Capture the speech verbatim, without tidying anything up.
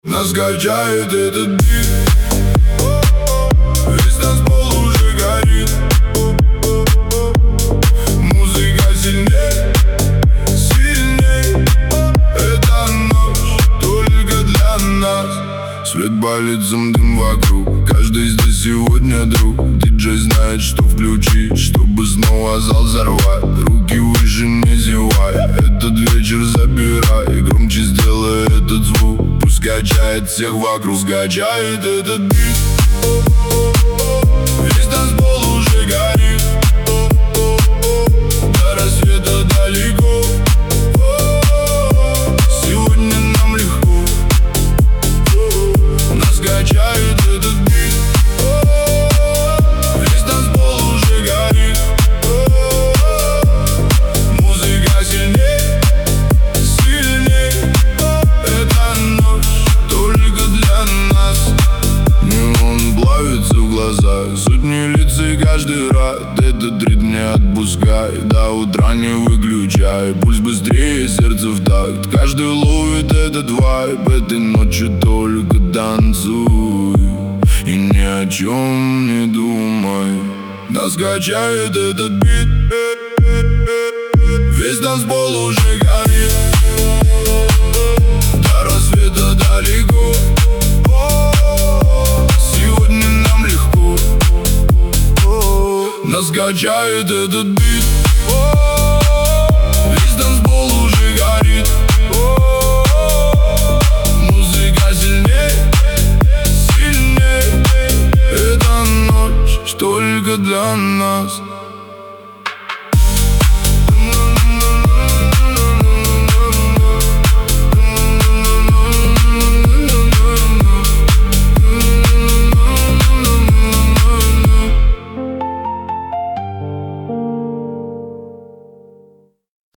Нас качает этот бит, весь танцпол уже горит. Музыка сильней, сильней. Это ночь только для нас. Свет по лицам, дым вокруг. Каждый здесь сегодня друг. Диджей знает, что включить, чтобы снова зал взорвать. Руки выше, не зевай. Этот вечер забирай. Громче сделай этот звук. Пусть качает всех вокруг. Скачает этот бит. Весь танцпол уже горит. До рассвета далеко. Сегодня нам легко. Нас качает этот бит. Весь танцпол уже горит. Музыка сильней, сильней. Это ночь только для нас. Неон плавится в глазах, сотни лиц и каждый рад. Этот ритм не отпускай, до утра не выключай. Пульс быстрее, сердце в такт. Каждый ловит этот вайб. Этой ночью только танцуй и ни о чем не думай. Нас качает этот бит. Весь танцпол уже горит. До рассвета далеко. Сегодня нам легко. Нас качает этот бит.